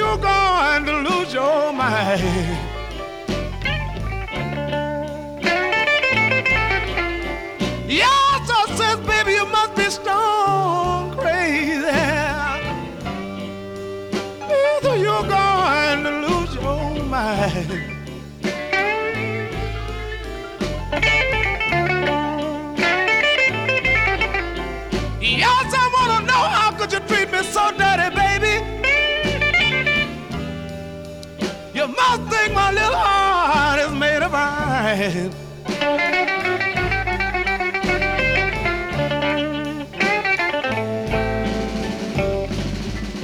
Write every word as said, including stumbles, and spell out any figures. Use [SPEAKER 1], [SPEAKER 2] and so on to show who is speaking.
[SPEAKER 1] you're going to lose your mind. Yes, I says, baby, you must be strong, crazy. Either you're going to lose your mind. Yes, I wanna know how could you treat me so dirty, baby. You must think my little heart is made of iron.